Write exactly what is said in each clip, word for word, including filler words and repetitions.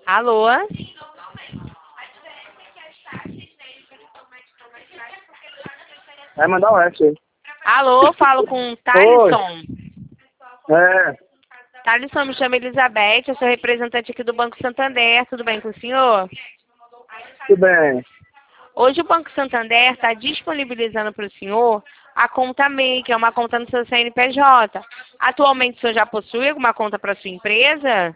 Alô? Vai mandar o resto aí. Alô, falo com o Oi. Thalisson. É, Thalisson, me chama Elizabeth, eu sou representante aqui do Banco Santander, tudo bem com o senhor? tudo bem. Hoje o Banco Santander está disponibilizando para o senhor a conta M E I, que é uma conta no seu C N P J. Atualmente o senhor já possui alguma conta para sua empresa?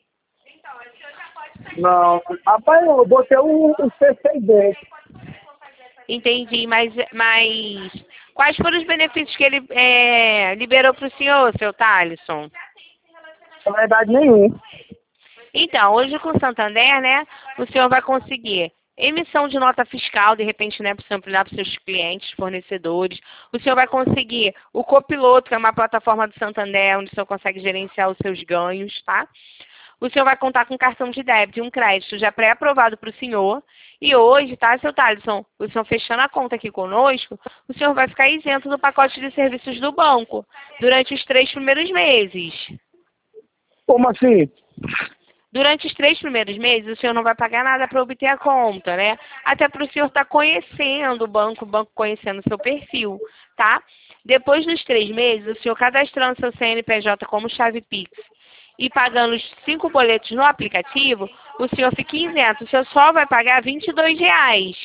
Não, rapaz, eu botei um, um C C D. Entendi, mas, mas quais foram os benefícios que ele é, liberou para o senhor, seu Thalisson? Na verdade, nenhum. Então, hoje com o Santander, né, o senhor vai conseguir emissão de nota fiscal, de repente, né, para o senhor ampliar para os seus clientes, fornecedores. O senhor vai conseguir o Copiloto, que é uma plataforma do Santander, onde o senhor consegue gerenciar os seus ganhos, tá? O senhor vai contar com um cartão de débito e um crédito já pré-aprovado para o senhor. E hoje, tá, seu Thalisson, o senhor fechando a conta aqui conosco, o senhor vai ficar isento do pacote de serviços do banco durante os três primeiros meses. Como assim? Durante os três primeiros meses, o senhor não vai pagar nada para obter a conta, né? Até para o senhor estar conhecendo o banco, o banco conhecendo o seu perfil, tá? Depois dos três meses, o senhor cadastrando seu C N P J como chave Pix e pagando os cinco boletos no aplicativo, o senhor fica isento. O senhor só vai pagar vinte e dois reais.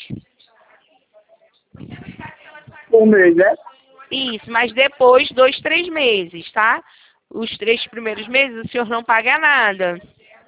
Por mês, né? Isso, mas depois, dois, três meses, tá? Os três primeiros meses, o senhor não paga nada.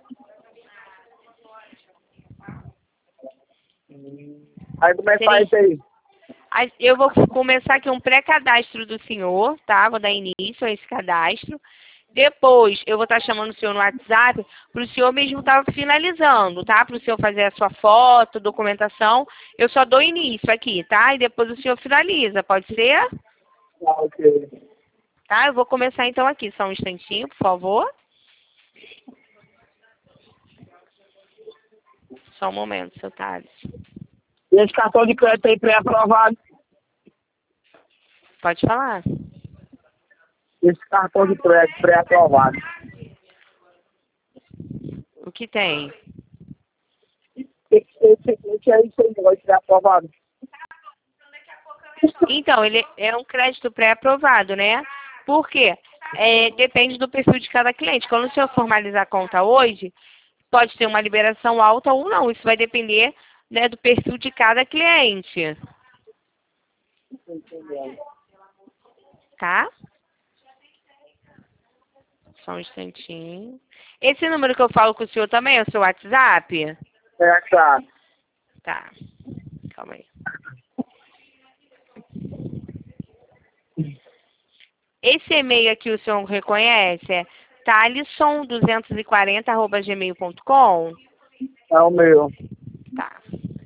Aí como é que faz isso aí? Aí eu vou começar aqui um pré-cadastro do senhor, tá? Vou dar início a esse cadastro. Depois, eu vou estar chamando o senhor no WhatsApp para o senhor mesmo estar finalizando, tá? Para o senhor fazer a sua foto, documentação. Eu só dou início aqui, tá? E depois o senhor finaliza, pode ser? Ah, ok. Tá? Eu vou começar então aqui. Só um instantinho, por favor. Só um momento, seu Thales. E esse cartão de crédito aí pré-aprovado? Pode falar. Esse cartão de crédito pré-aprovado. O que tem? Esse, esse, esse aí, esse aí vai ser aprovado. Então, ele é um crédito pré-aprovado, né? Por quê? É, depende do perfil de cada cliente. Quando o senhor formalizar a conta hoje, pode ter uma liberação alta ou não. Isso vai depender, né, do perfil de cada cliente. Tá? Só um instantinho. Esse número que eu falo com o senhor também é o seu WhatsApp? É, tá. Tá. Calma aí. Esse e-mail aqui o senhor reconhece? É thalisson duzentos e quarenta arroba gmail ponto com? É o meu. Tá.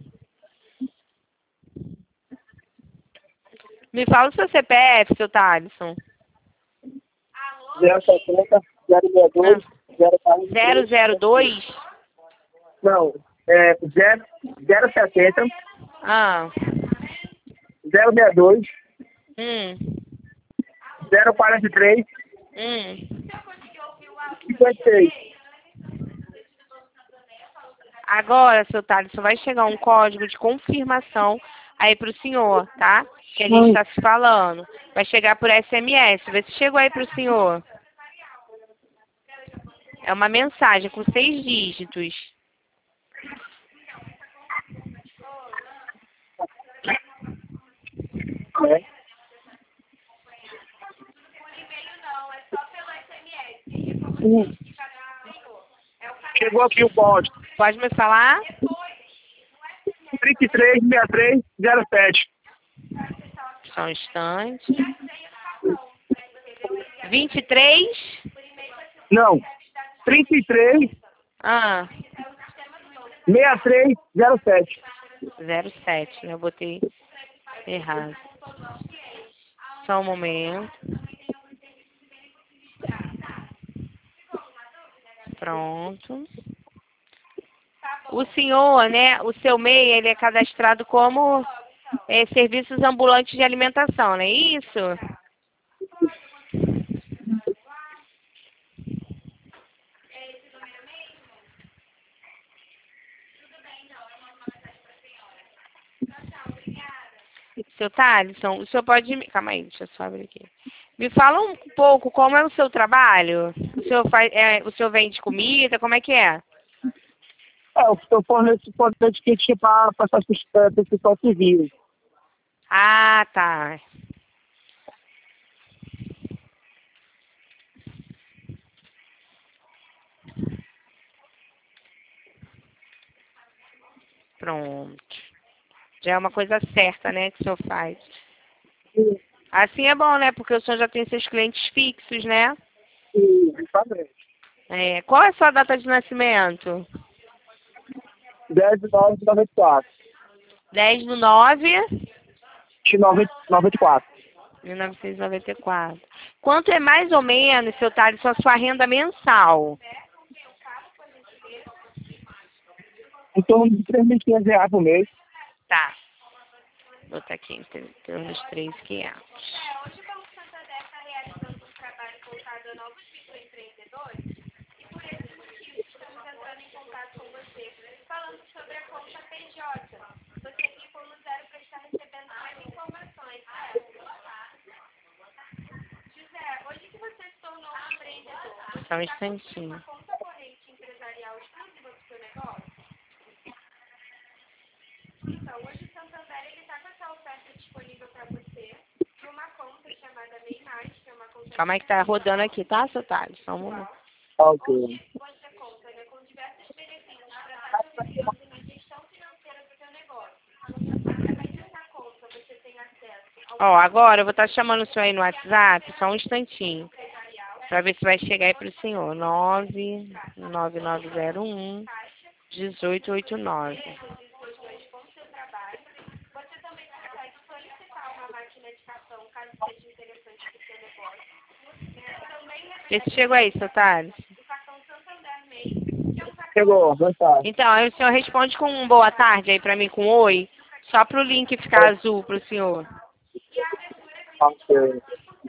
Me fala o seu C P F, seu Thalisson. zero setenta, zero sessenta e dois, zero quarenta e três. zero zero dois? Não, é zero, zero setenta, Ah. zero sessenta e dois, Hum. zero quarenta e três, Hum. cinquenta e seis. Agora, seu Thalisson, vai chegar um código de confirmação aí pro senhor, tá? Que a gente está se falando. Vai chegar por S M S. Vê se chegou aí pro senhor. É uma mensagem com seis dígitos. É. Hum. Chegou aqui o código. Pode me falar? trinta e três, sessenta e três, zero sete. Só um instante. vinte e três? Não, trinta e três, Ah, sessenta e três, zero sete. zero sete, né? Eu botei errado. Só um momento. Pronto. O senhor, né? O seu M E I, ele é cadastrado como é, serviços ambulantes de alimentação, não é isso? Seu Thalisson, o senhor pode me... Calma aí, deixa eu só abrir aqui. Me fala um pouco como é o seu trabalho? O senhor, faz, é, o senhor vende comida? Como é que é? É, eu estou fornecendo importante kit para passar para o pessoal civil. Ah, tá. Pronto. Já é uma coisa certa, né, que o senhor faz. Sim, Assim é bom, né? Porque o senhor já tem seus clientes fixos, né? sim, exatamente. É, qual é a sua data de nascimento? dez de nove de noventa e quatro. dez do nove De noventa e quatro. de mil novecentos e noventa e quatro. Quanto é mais ou menos, seu Thales, a sua renda mensal? Em torno de três mil e quinhentos reais por mês. Tá. Vou botar aqui em torno dos três mil e quinhentos. Só um instantinho. Calma aí que tá rodando aqui, tá, seu Thales? Só um momento. Ok. Ó, agora eu vou estar chamando o senhor aí no WhatsApp, só um instantinho. Pra ver se vai chegar aí pro senhor. nove nove nove zero um, um oito oito nove. Vê se chegou aí, seu Thales. Chegou, boa tarde. Então, aí o senhor responde com um boa tarde aí pra mim, com oi, só pro link ficar azul pro senhor. Ok.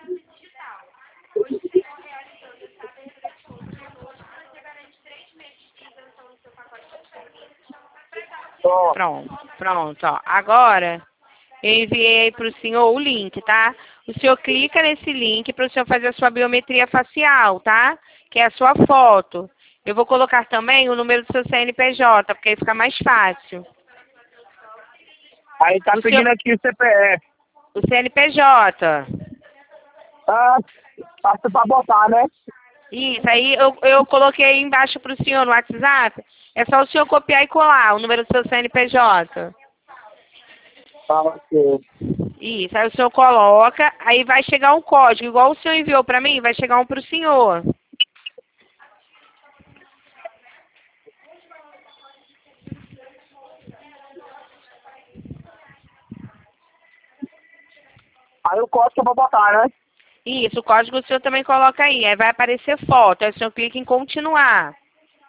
Pronto. Pronto, pronto, ó. Agora, eu enviei aí pro senhor o link, tá? O senhor clica nesse link para o senhor fazer a sua biometria facial, tá? Que é a sua foto. Eu vou colocar também o número do seu C N P J, porque aí fica mais fácil. Aí tá O pedindo senhor- aqui o C P F. O C N P J. Ah, passa pra botar, né? Isso, aí eu, eu coloquei aí embaixo pro senhor no WhatsApp. É só o senhor copiar e colar o número do seu C N P J. Tá, ok. Isso, aí o senhor coloca, aí vai chegar um código, igual o senhor enviou pra mim, vai chegar um pro senhor. Aí o código é pra botar, né? Isso, o código o senhor também coloca aí, aí vai aparecer foto, aí o senhor clica em continuar.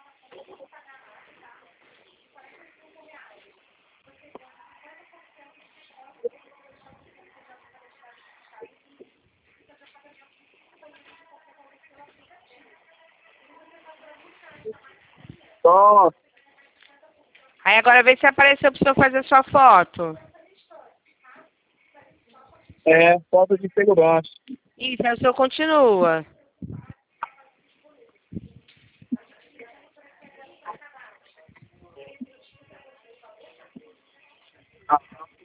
Pronto. Aí agora vê se apareceu pro senhor fazer sua foto. É, foto de segurança. Isso, aí o senhor continua. Ah,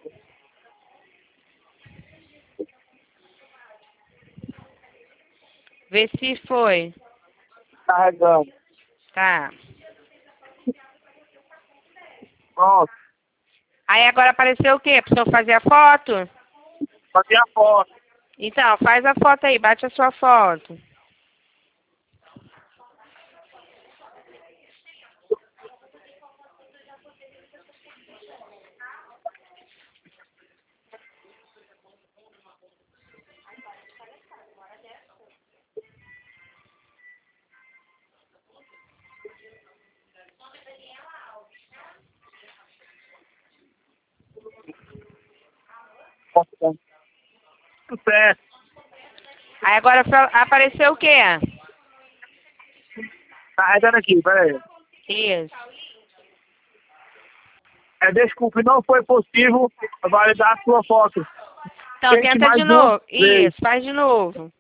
Vê se foi. carregando. Tá. Pronto. Aí agora apareceu o quê? Pro senhor fazer a foto? Fazer a foto. Então, faz a foto aí, bate a sua foto. Tudo certo. Aí agora fa- apareceu o quê? Carregando aqui, peraí. Isso. É, desculpe, não foi possível validar a sua foto. Então, Tente tenta mais de uma novo. vez. Isso, faz de novo.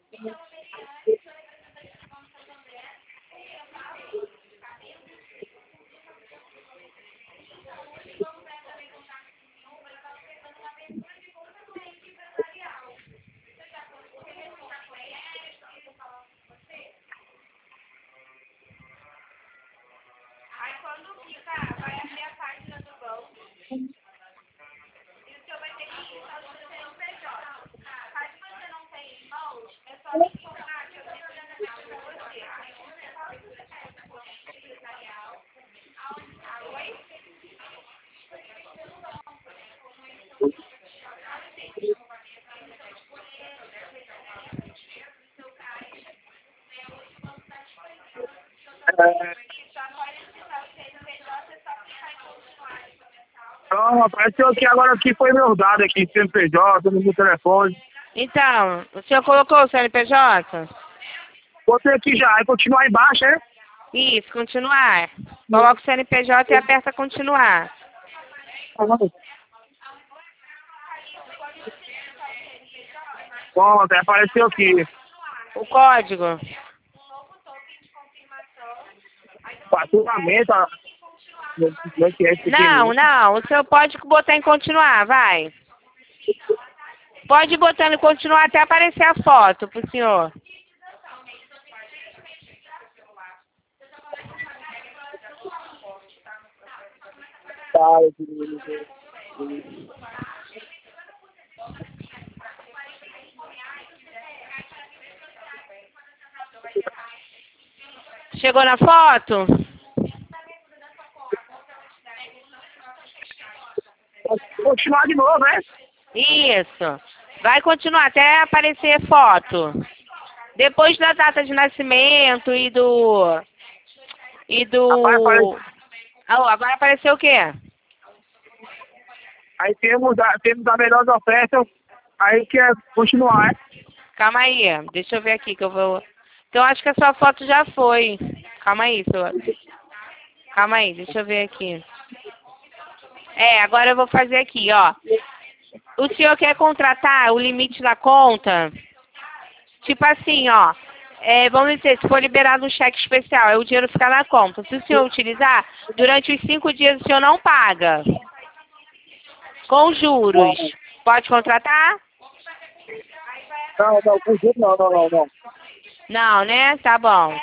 É, então, apareceu aqui agora aqui, foi meus dados aqui, C N P J, no meu telefone. Então, o senhor colocou o C N P J? Botei aqui já, aí continuar embaixo, é? Isso, continuar. Coloca o C N P J e aperta continuar. Pronto, apareceu aqui. O código. Faturamento, ó. Como é que é esse Não, aqui? não, o senhor pode botar em continuar, vai. Pode ir botando em continuar até aparecer a foto pro senhor. Tá, Chegou na foto? continuar de novo, né? Isso. Vai continuar até aparecer foto. Depois da data de nascimento e do... E Rapaz, do... aparece- Ah, agora apareceu o quê? Aí temos a, temos a melhor oferta, aí que é continuar, é? Calma aí, deixa eu ver aqui que eu vou... Então acho que a sua foto já foi. Calma aí, sua... Calma aí, deixa eu ver aqui. É, agora eu vou fazer aqui, ó. O senhor quer contratar o limite da conta? Tipo assim, ó. É, vamos dizer, se for liberado um cheque especial, aí o dinheiro fica na conta. Se o senhor utilizar, durante os cinco dias o senhor não paga. Com juros. Pode contratar? Não, não, com jeito não, não, não, não. Não, né? Tá bom.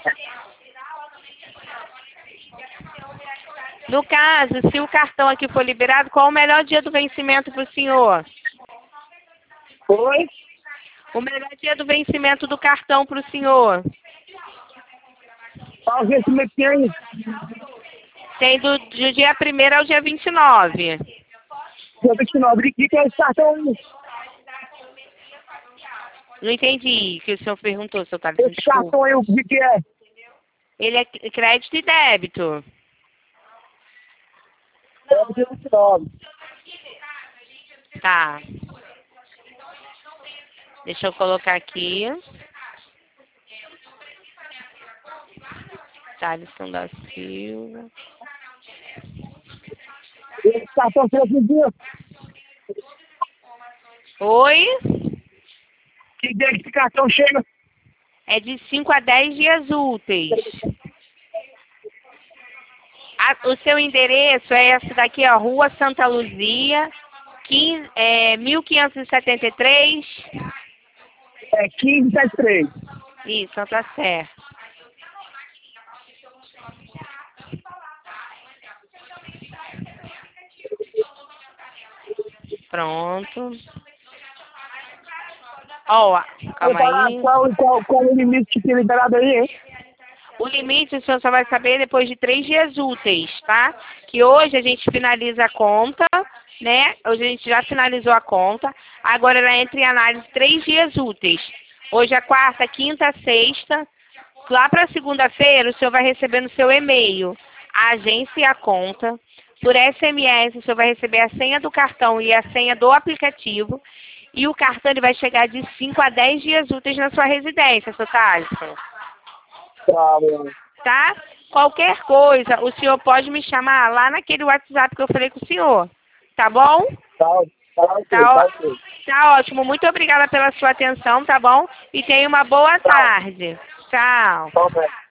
No caso, se o cartão aqui for liberado, qual o melhor dia do vencimento para o senhor? Foi? O melhor dia do vencimento do cartão para o senhor? Qual o vencimento que tem aí? Tem do, do dia primeiro ao dia vinte e nove. Dia vinte e nove, de que que é esse cartão aí? Não entendi o que o senhor perguntou, seu Thales, Esse desculpa. cartão aí, o que que é? Ele é crédito e débito. É o dia vinte e nove. Tá. Deixa eu colocar aqui. Thaleson da Silva. Esse cartão foi que dia? Oi? Que dia que esse cartão chega? É de cinco a dez dias úteis. A- o seu endereço é esse daqui, ó, Rua Santa Luzia, quinze, é, mil quinhentos e setenta e três. É quinze, setenta e três. Isso, tá certo. Pronto. Ó, calma aí. Qual, qual, qual o limite que tem liberado aí, hein? O limite o senhor só vai saber depois de três dias úteis, tá? Que hoje a gente finaliza a conta, né? Hoje a gente já finalizou a conta. Agora ela entra em análise três dias úteis. Hoje é quarta, quinta, sexta. Lá para segunda-feira o senhor vai receber no seu e-mail a agência e a conta. Por S M S o senhor vai receber a senha do cartão e a senha do aplicativo. E o cartão ele vai chegar de cinco a dez dias úteis na sua residência, seu Thaleson. Tá, meu. Tá? Qualquer coisa, o senhor pode me chamar lá naquele WhatsApp que eu falei com o senhor. Tá bom? Tá, Tá, ok, Tá, tá, ó- ok. tá ótimo. Muito obrigada pela sua atenção, tá bom? E tenha uma boa tarde. Tchau. Tá bem.